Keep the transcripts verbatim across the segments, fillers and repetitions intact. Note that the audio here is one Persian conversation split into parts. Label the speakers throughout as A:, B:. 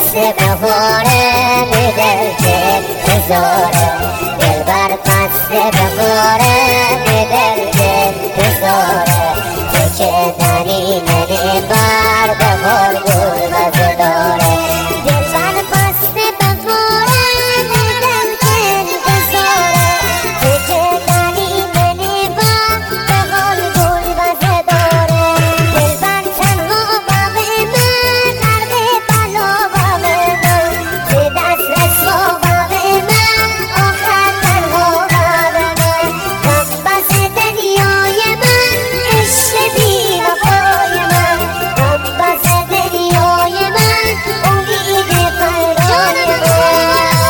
A: فصل بهاره به دل که بزاره، دلبر فصل بهاره به دل که بزاره، تو که دنی منی بر بهار گل وزه داره. دلبر فصل بهاره به دل که بزاره، تو که دنی منی بر بهار گل وزه داره. دلبر تنها باقی من غرق بلا باقی من، به دست رسوا باقی من آخر تنها باقی من. غم بس دنیای من عشق بی وفای من، غم بس دنیای من امید فردای من.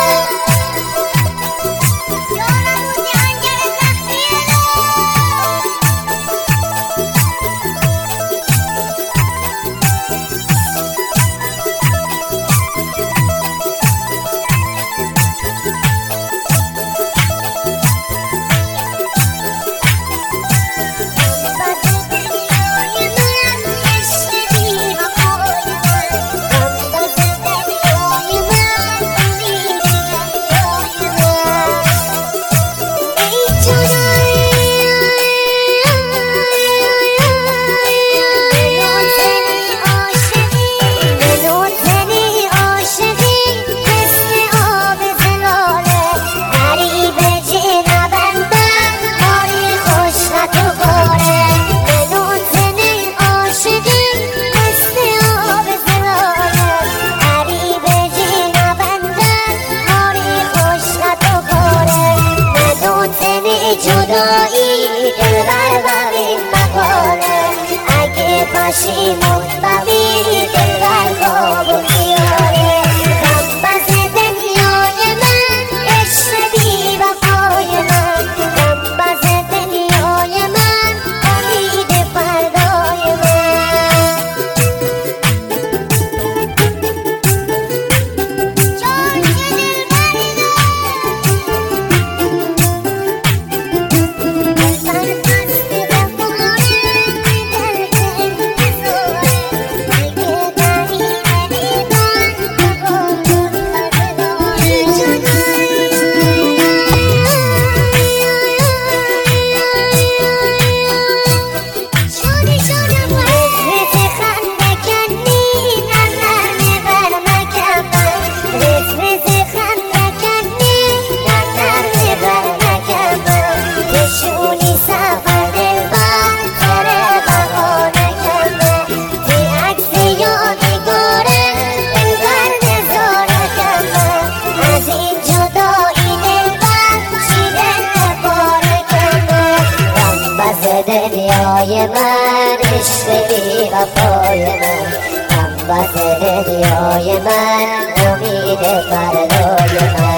A: جدایی دلبر باقی مقاله، اگه باشی مطبقی دلبر خواب و خیاله. غم بس دنیای من عشق بی وفای من، غم بس دنیای من امید فردای من. جان دلبری دنیای من عشق بی وفای من، غم بس دنیای من امید فردای من.